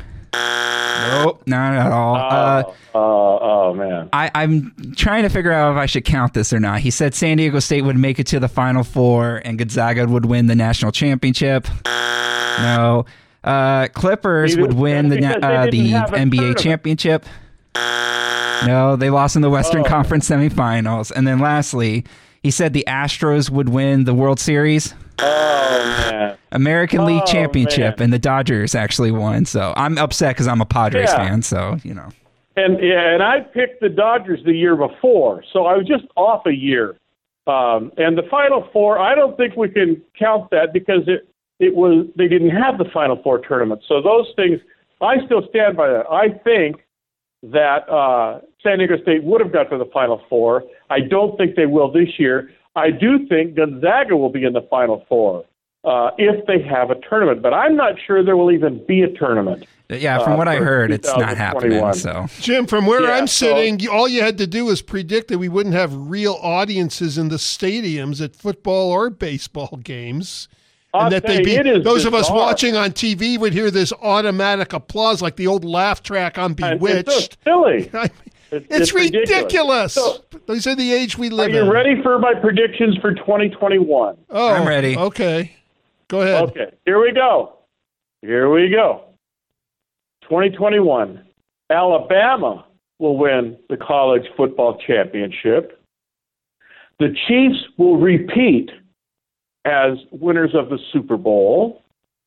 [SPEAKER 13] Nope, not at all. Uh,
[SPEAKER 12] Oh, oh man.
[SPEAKER 13] I, I'm trying to figure out if I should count this or not. He said San Diego State would make it to the Final Four and Gonzaga would win the national championship. No. Uh, Clippers
[SPEAKER 12] Neither-
[SPEAKER 13] would win the na-
[SPEAKER 12] because they
[SPEAKER 13] uh,
[SPEAKER 12] didn't
[SPEAKER 13] the
[SPEAKER 12] have a
[SPEAKER 13] N B A
[SPEAKER 12] tournament.
[SPEAKER 13] championship. No, they lost in the Western
[SPEAKER 12] Oh.
[SPEAKER 13] Conference semifinals. And then lastly, he said the Astros would win the World Series.
[SPEAKER 12] Oh man.
[SPEAKER 13] American League
[SPEAKER 12] Oh,
[SPEAKER 13] Championship,
[SPEAKER 12] man.
[SPEAKER 13] and the Dodgers actually won. So I'm upset because I'm a Padres
[SPEAKER 12] Yeah.
[SPEAKER 13] fan. So you know,
[SPEAKER 12] And yeah, and I picked the Dodgers the year before, so I was just off a year. Um, and the Final Four, I don't think we can count that because it it was they didn't have the Final Four tournament. So those things, I still stand by that. I think that uh, San Diego State would have got to the Final Four. I don't think they will this year. I do think Gonzaga will be in the Final Four uh, if they have a tournament, but I'm not sure there will even be a tournament.
[SPEAKER 13] yeah. From
[SPEAKER 12] Uh,
[SPEAKER 13] what I
[SPEAKER 12] for
[SPEAKER 13] heard, it's not happening.
[SPEAKER 12] twenty twenty-one.
[SPEAKER 13] So
[SPEAKER 4] Jim, from where
[SPEAKER 12] Yeah,
[SPEAKER 4] I'm
[SPEAKER 12] so-
[SPEAKER 4] sitting, you- all you had to do was predict that we wouldn't have real audiences in the stadiums at football or baseball games.
[SPEAKER 12] I'll
[SPEAKER 4] And that
[SPEAKER 12] say
[SPEAKER 4] they'd be,
[SPEAKER 12] it is
[SPEAKER 4] those of us
[SPEAKER 12] bizarre.
[SPEAKER 4] watching on T V would hear this automatic applause like the old laugh track on
[SPEAKER 12] And
[SPEAKER 4] Bewitched.
[SPEAKER 12] It's so silly.
[SPEAKER 4] I mean,
[SPEAKER 12] It's,
[SPEAKER 4] it's, ridiculous.
[SPEAKER 12] So,
[SPEAKER 4] These are the age we
[SPEAKER 12] are
[SPEAKER 4] live
[SPEAKER 12] you
[SPEAKER 4] in.
[SPEAKER 12] ready for my predictions for twenty twenty-one?
[SPEAKER 4] Oh,
[SPEAKER 13] I'm ready.
[SPEAKER 4] Okay. Go ahead.
[SPEAKER 12] Okay, here we go. Here we go. twenty twenty-one. Alabama will win the college football championship. The Chiefs will repeat as winners of the Super Bowl.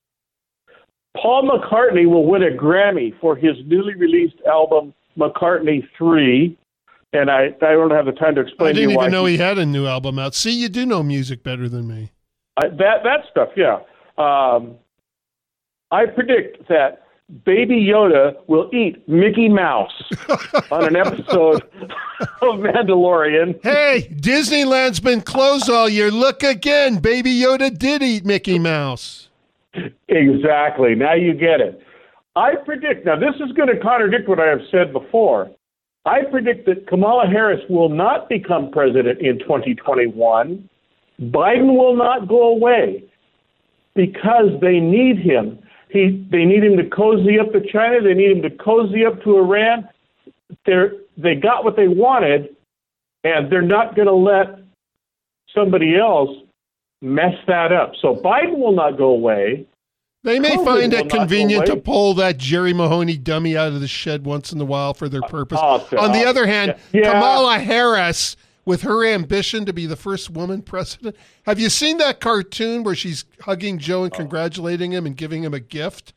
[SPEAKER 12] Paul McCartney will win a Grammy for his newly released album, McCartney three. And I, I don't have the time to explain
[SPEAKER 4] I
[SPEAKER 12] to
[SPEAKER 4] didn't
[SPEAKER 12] you why
[SPEAKER 4] even know
[SPEAKER 12] he
[SPEAKER 4] he had a new album out. See, you do know music better than me.
[SPEAKER 12] I, that that stuff, yeah. Um, I predict that Baby Yoda will eat Mickey Mouse on an episode of Mandalorian.
[SPEAKER 4] Hey, Disneyland's been closed all year. Look again. Baby Yoda did eat Mickey Mouse.
[SPEAKER 12] Exactly. Now you get it. I predict, now this is going to contradict what I have said before. I predict that Kamala Harris will not become president in twenty twenty-one. Biden will not go away because they need him. He, they need him to cozy up to China. They need him to cozy up to Iran. They're, they got what they wanted, and they're not going to let somebody else mess that up. So Biden will not go away.
[SPEAKER 4] They may
[SPEAKER 12] COVID
[SPEAKER 4] find
[SPEAKER 12] will
[SPEAKER 4] it
[SPEAKER 12] not go
[SPEAKER 4] convenient to
[SPEAKER 12] away.
[SPEAKER 4] pull that Jerry Mahoney dummy out of the shed once in a while for their purpose.
[SPEAKER 12] Oh, so-
[SPEAKER 4] On the other hand,
[SPEAKER 12] Yeah.
[SPEAKER 4] Kamala Harris, with her ambition to be the first woman president, have you seen that cartoon where she's hugging Joe and congratulating him and giving him a gift?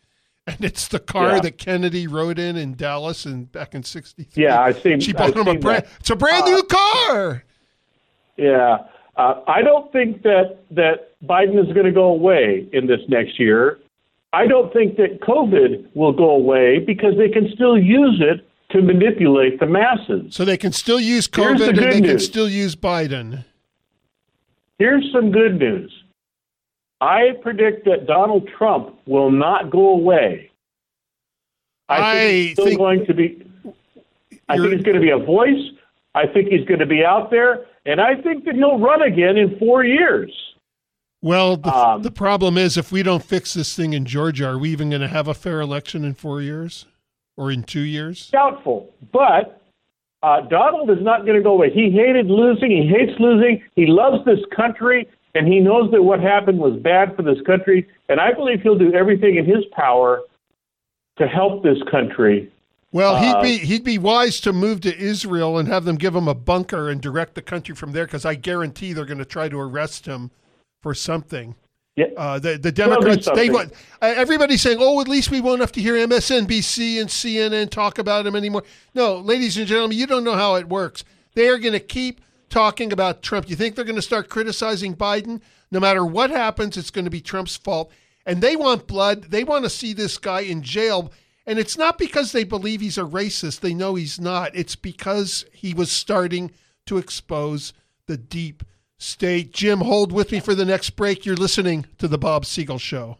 [SPEAKER 4] And it's the car
[SPEAKER 12] Yeah.
[SPEAKER 4] that Kennedy rode in in Dallas and back in sixty-three.
[SPEAKER 12] Yeah, I've seen.
[SPEAKER 4] She bought
[SPEAKER 12] I've
[SPEAKER 4] him a
[SPEAKER 12] seen
[SPEAKER 4] brand.
[SPEAKER 12] that.
[SPEAKER 4] It's a brand
[SPEAKER 12] Uh,
[SPEAKER 4] new car.
[SPEAKER 12] Yeah, uh, I don't think that that Biden is going to go away in this next year. I don't think that COVID will go away because they can still use it to manipulate the masses.
[SPEAKER 4] So they can still use
[SPEAKER 12] Here's the
[SPEAKER 4] COVID and
[SPEAKER 12] good
[SPEAKER 4] they can
[SPEAKER 12] news.
[SPEAKER 4] still use Biden.
[SPEAKER 12] Here's some good news. I predict that Donald Trump will not go away. I,
[SPEAKER 4] I
[SPEAKER 12] think he's still
[SPEAKER 4] think
[SPEAKER 12] going to be. I think
[SPEAKER 4] you're-
[SPEAKER 12] he's going to be a voice. I think he's going to be out there, and I think that he'll run again in four years.
[SPEAKER 4] Well, the,
[SPEAKER 12] Um,
[SPEAKER 4] the problem is if we don't fix this thing in Georgia, are we even going to have a fair election in four years or in two years?
[SPEAKER 12] Doubtful, but uh, Donald is not going to go away. He hated losing. He hates losing. He loves this country, and he knows that what happened was bad for this country. And I believe he'll do everything in his power to help this country.
[SPEAKER 4] Well, he'd
[SPEAKER 12] Uh,
[SPEAKER 4] be he'd be wise to move to Israel and have them give him a bunker and direct the country from there, because I guarantee they're going to try to arrest him for something.
[SPEAKER 12] Yeah.
[SPEAKER 4] Uh, the the
[SPEAKER 12] There'll be
[SPEAKER 4] Democrats they
[SPEAKER 12] something.
[SPEAKER 4] want uh, everybody's saying, oh, at least we won't have to hear M S N B C and C N N talk about him anymore. No, ladies and gentlemen, you don't know how it works. They are going to keep talking about Trump. You think they're going to start criticizing Biden? No matter what happens, it's going to be Trump's fault. And they want blood. They want to see this guy in jail. And it's not because they believe he's a racist. They know he's not. It's because he was starting to expose the deep state. Jim, hold with me for the next break. You're listening to The Bob Siegel Show.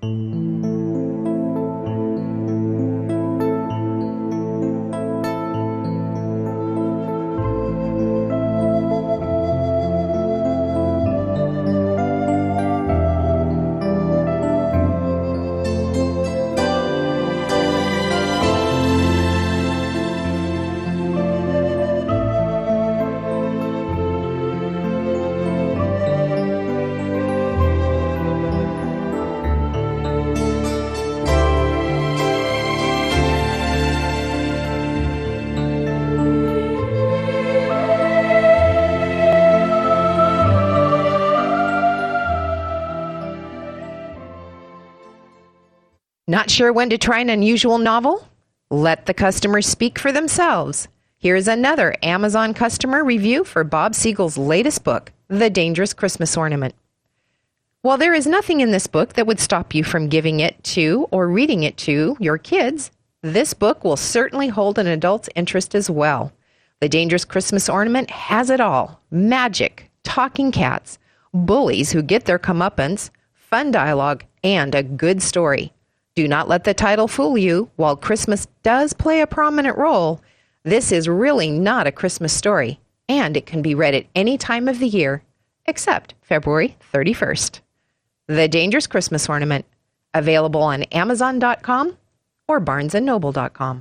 [SPEAKER 11] Not sure when to try an unusual novel? Let the customers speak for themselves. Here's another Amazon customer review for Bob Siegel's latest book, The Dangerous Christmas Ornament. While there is nothing in this book that would stop you from giving it to or reading it to your kids, this book will certainly hold an adult's interest as well. The Dangerous Christmas Ornament has it all: magic, talking cats, bullies who get their comeuppance, fun dialogue, and a good story. Do not let the title fool you. While Christmas does play a prominent role, this is really not a Christmas story, and it can be read at any time of the year except February thirty-first. The Dangerous Christmas Ornament, available on Amazon dot com or Barnes and Noble dot com.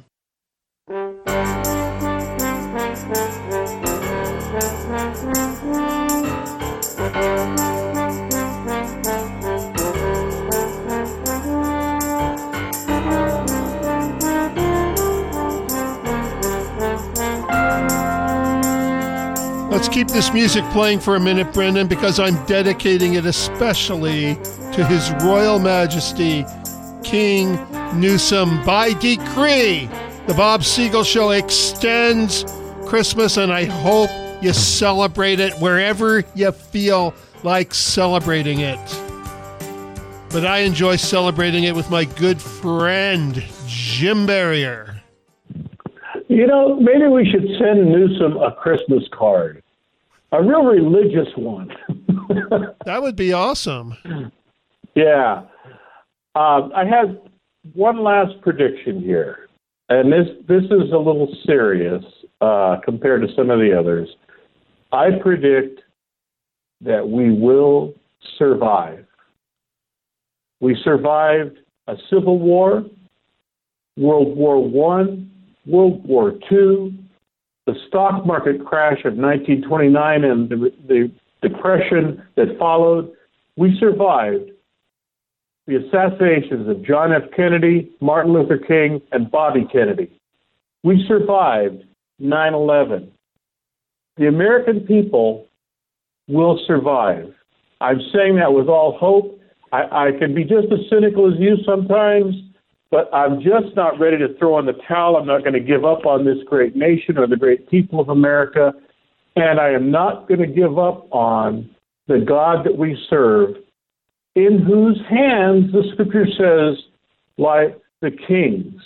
[SPEAKER 4] Let's keep this music playing for a minute, Brendan, because I'm dedicating it especially to His Royal Majesty, King Newsom. By decree, the Bob Siegel Show extends Christmas, and I hope you celebrate it wherever you feel like celebrating it. But I enjoy celebrating it with my good friend, Jim Barrier.
[SPEAKER 12] You know, maybe we should send Newsom a Christmas card, a real religious one.
[SPEAKER 4] That would be awesome.
[SPEAKER 12] Yeah. Uh, I have one last prediction here, and this this is a little serious uh, compared to some of the others. I predict that we will survive. We survived a civil war, World War One, World War Two, the stock market crash of nineteen twenty-nine, and the, the depression that followed. We survived the assassinations of John F. Kennedy, Martin Luther King, and Bobby Kennedy. We survived nine eleven. The American people will survive. I'm saying that with all hope. I, I can be just as cynical as you sometimes, but I'm just not ready to throw in the towel. I'm not going to give up on this great nation or the great people of America, and I am not going to give up on the God that we serve, in whose hands the Scripture says lie the kings.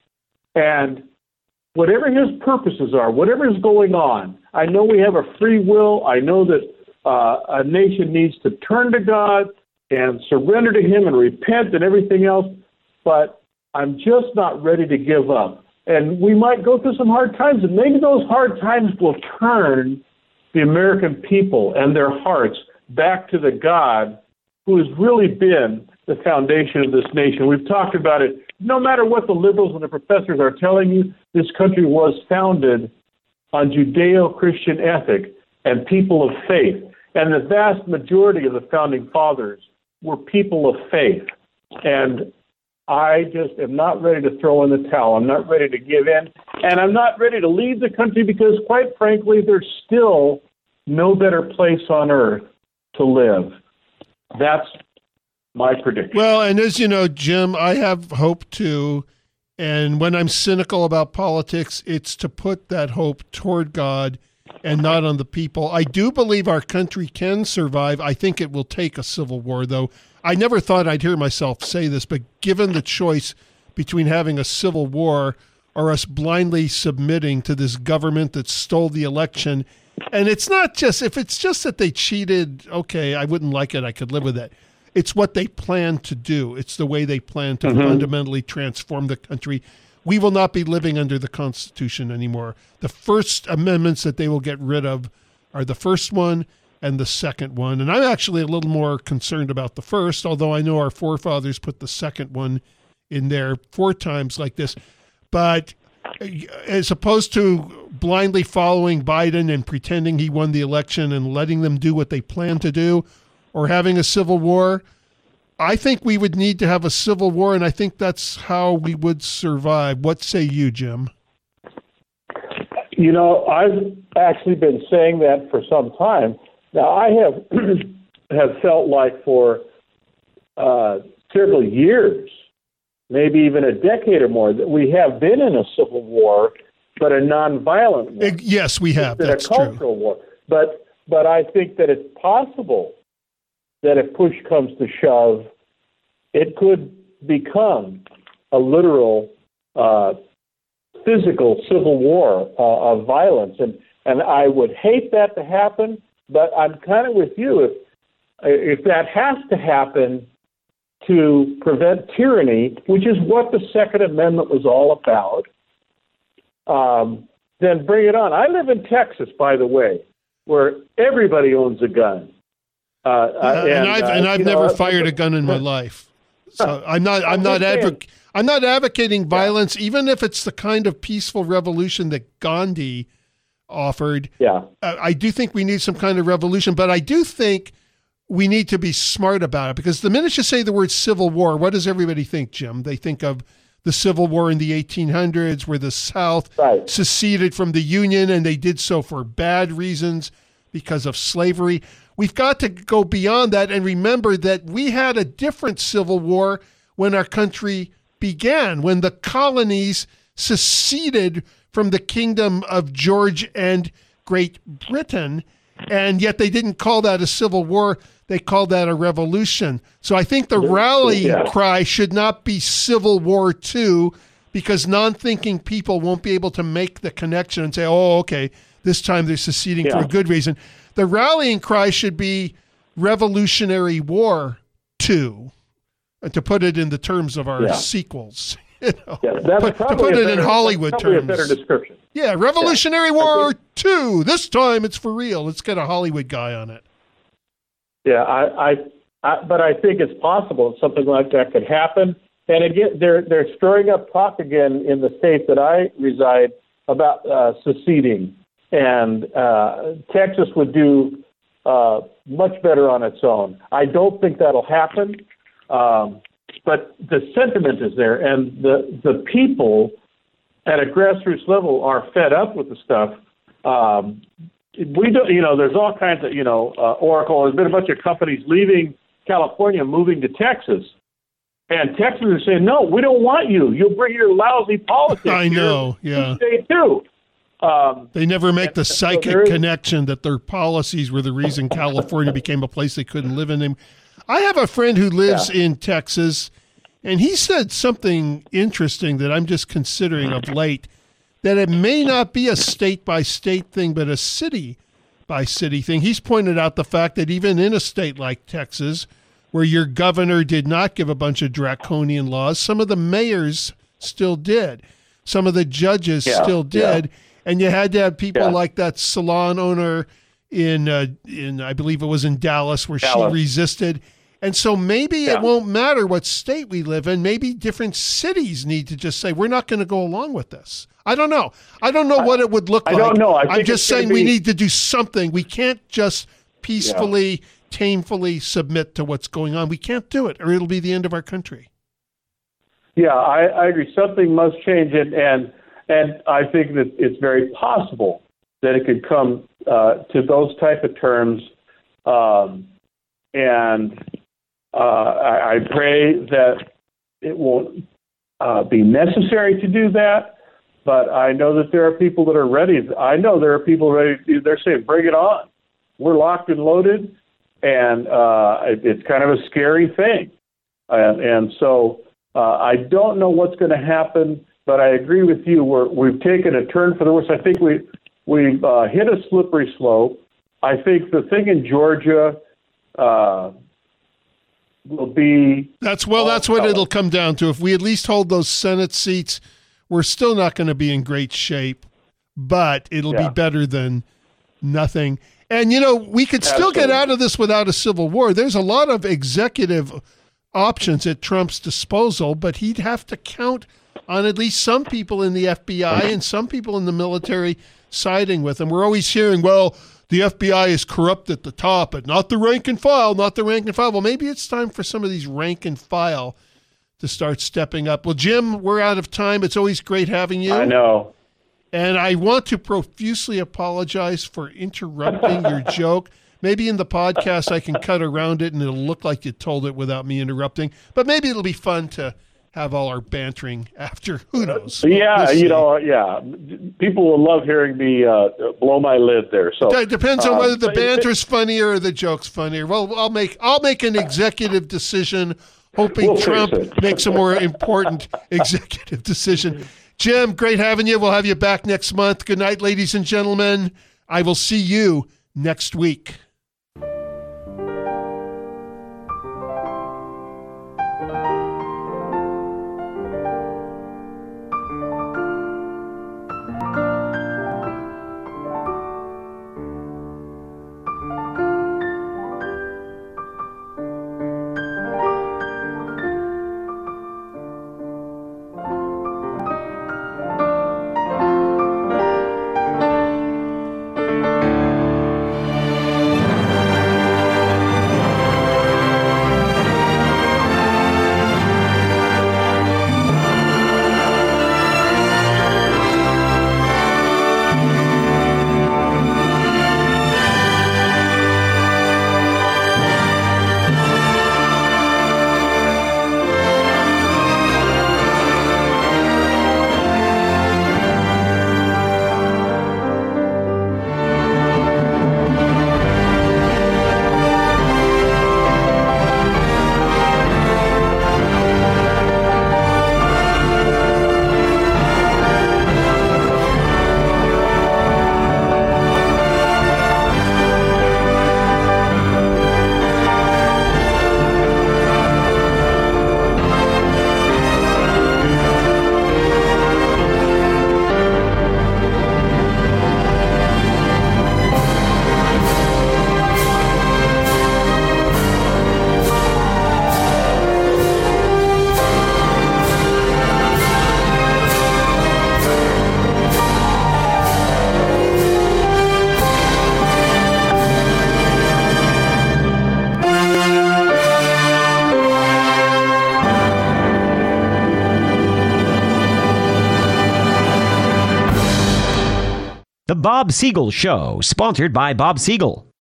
[SPEAKER 12] And whatever his purposes are, whatever is going on, I know we have a free will. I know that uh, a nation needs to turn to God and surrender to him and repent and everything else, but I'm just not ready to give up. And we might go through some hard times, and maybe those hard times will turn the American people and their hearts back to the God who has really been the foundation of this nation. We've talked about it. No matter what the liberals and the professors are telling you, this country was founded on Judeo-Christian ethic and people of faith. And the vast majority of the founding fathers were people of faith. And I just am not ready to throw in the towel. I'm not ready to give in. And I'm not ready to leave the country because, quite frankly, there's still no better place on earth to live. That's my prediction.
[SPEAKER 4] Well, and as you know, Jim, I have hope too. And when I'm cynical about politics, it's to put that hope toward God and not on the people. I do believe our country can survive. I think it will take a civil war, though. I never thought I'd hear myself say this, but given the choice between having a civil war or us blindly submitting to this government that stole the election, and it's not just, if it's just that they cheated, okay, I wouldn't like it. I could live with that. It's what they plan to do. It's the way they plan to mm-hmm. fundamentally transform the country. We will not be living under the Constitution anymore. The first amendments that they will get rid of are the first one and the second one. And I'm actually a little more concerned about the first, although I know our forefathers put the second one in there four times like this. But as opposed to blindly following Biden and pretending he won the election and letting them do what they plan to do, or having a civil war, I think we would need to have a civil war, and I think that's how we would survive. What say you, Jim?
[SPEAKER 12] You know, I've actually been saying that for some time. Now, I have have felt like for uh, several years, maybe even a decade or more, that we have been in a civil war, but a nonviolent one.
[SPEAKER 4] Yes, we have.
[SPEAKER 12] It's
[SPEAKER 4] That's
[SPEAKER 12] a cultural
[SPEAKER 4] true.
[SPEAKER 12] war. But, but I think that it's possible that if push comes to shove, it could become a literal uh, physical civil war uh, of violence. And, and I would hate that to happen, but I'm kind of with you. If, if that has to happen to prevent tyranny, which is what the Second Amendment was all about, um, then bring it on. I live in Texas, by the way, where everybody owns a gun. Uh,
[SPEAKER 4] yeah, and, and I've uh, and I've never know, fired a gun in my life, so I'm not I'm not advoc- I'm not advocating violence, yeah. even if it's the kind of peaceful revolution that Gandhi offered.
[SPEAKER 12] Yeah,
[SPEAKER 4] uh, I do think we need some kind of revolution, but I do think we need to be smart about it, because the minute you say the word civil war, what does everybody think, Jim? They think of the Civil War in the eighteen hundreds, where the South
[SPEAKER 12] right.
[SPEAKER 4] seceded from the Union, and they did so for bad reasons because of slavery. We've got to go beyond that and remember that we had a different civil war when our country began, when the colonies seceded from the kingdom of George and Great Britain, and yet they didn't call that a civil war. They called that a revolution. So I think the rallying yeah. cry should not be Civil War Two, because non-thinking people won't be able to make the connection and say, oh, okay, this time they're seceding yeah. for a good reason. The rallying cry should be Revolutionary War Two, to put it in the terms of our yeah. sequels. You know,
[SPEAKER 12] yeah, that's
[SPEAKER 4] put, to put it
[SPEAKER 12] better,
[SPEAKER 4] in Hollywood
[SPEAKER 12] that's
[SPEAKER 4] terms.
[SPEAKER 12] A better description.
[SPEAKER 4] Yeah, Revolutionary
[SPEAKER 12] yeah.
[SPEAKER 4] War
[SPEAKER 12] think,
[SPEAKER 4] Two. This time it's for real. Let's get a Hollywood guy on it.
[SPEAKER 12] Yeah, I, I, I, but I think it's possible something like that could happen. And again, they're they're stirring up talk again in the state that I reside about uh, seceding. And uh, Texas would do uh, much better on its own. I don't think that'll happen, um, but the sentiment is there, and the the people at a grassroots level are fed up with the stuff. Um, we don't, you know, there's all kinds of, you know, uh, Oracle. There's been a bunch of companies leaving California, moving to Texas, And Texas is saying, no, we don't want you. You'll bring your lousy politics.
[SPEAKER 4] I know, yeah.
[SPEAKER 12] They do. Um,
[SPEAKER 4] they never make the
[SPEAKER 12] so
[SPEAKER 4] psychic
[SPEAKER 12] there is-
[SPEAKER 4] connection that their policies were the reason California became a place they couldn't live in. I have a friend who lives
[SPEAKER 12] Yeah.
[SPEAKER 4] in Texas, and he said something interesting that I'm just considering of late, that it may not be a state-by-state thing, but a city-by-city thing. He's pointed out the fact that even in a state like Texas, where your governor did not give a bunch of draconian laws, some of the mayors still did. Some of the judges
[SPEAKER 12] Yeah,
[SPEAKER 4] still did.
[SPEAKER 12] yeah.
[SPEAKER 4] And you had to have people
[SPEAKER 12] Yeah.
[SPEAKER 4] like that salon owner in, uh, in I believe it was in Dallas, where
[SPEAKER 12] Dallas.
[SPEAKER 4] she resisted. And so maybe
[SPEAKER 12] Yeah.
[SPEAKER 4] it won't matter what state we live in. Maybe different cities need to just say, we're not going to go along with this. I don't know. I don't know what it would look
[SPEAKER 12] I
[SPEAKER 4] like.
[SPEAKER 12] don't know. I
[SPEAKER 4] I'm
[SPEAKER 12] think
[SPEAKER 4] just
[SPEAKER 12] it's gonna
[SPEAKER 4] saying we
[SPEAKER 12] be-
[SPEAKER 4] need to do something. We can't just peacefully, tamefully submit to what's going on. We can't do it, or it'll be the end of our country.
[SPEAKER 12] Yeah, I, I agree. Something must change, and and and I think that it's very possible that it could come uh, to those type of terms. Um, and uh, I, I pray that it won't uh, be necessary to do that. But I know that there are people that are ready. I know there are people ready. They're saying, "Bring it on. We're locked and loaded," and uh, it, it's kind of a scary thing. And, and so. Uh, I don't know what's going to happen, but I agree with you. We're, we've taken a turn for the worse. I think we, we've uh, hit a slippery slope. I think the thing in Georgia uh, will be...
[SPEAKER 4] That's well, that's what it'll come down to. If we at least hold those Senate seats, we're still not going to be in great shape, but it'll
[SPEAKER 12] Yeah.
[SPEAKER 4] be better than nothing. And, you know, we could still get
[SPEAKER 12] Absolutely.
[SPEAKER 4] out of this without a civil war. There's a lot of executive options at Trump's disposal, but he'd have to count on at least some people in the F B I and some people in the military siding with him. We're always hearing, well, the F B I is corrupt at the top, but not the rank and file, not the rank and file. Well, maybe it's time for some of these rank and file to start stepping up. Well, Jim, we're out of time. It's always great having you.
[SPEAKER 12] I know.
[SPEAKER 4] And I want to profusely apologize for interrupting your joke. Maybe in the podcast I can cut around it and it'll look like you told it without me interrupting. But maybe it'll be fun to have all our bantering after. Who knows?
[SPEAKER 12] Yeah,
[SPEAKER 4] We'll see.
[SPEAKER 12] you know, yeah. People will love hearing me uh, blow my lid there. So
[SPEAKER 4] It depends on
[SPEAKER 12] um,
[SPEAKER 4] whether the
[SPEAKER 12] but-
[SPEAKER 4] banter's funnier or the joke's funnier. Well, I'll make I'll make an executive decision, hoping
[SPEAKER 12] We'll fix
[SPEAKER 4] Trump
[SPEAKER 12] it.
[SPEAKER 4] makes a more important executive decision. Jim, great having you. We'll have you back next month. Good night, ladies and gentlemen. I will see you next week.
[SPEAKER 1] The Bob Siegel Show, sponsored by Bob Siegel.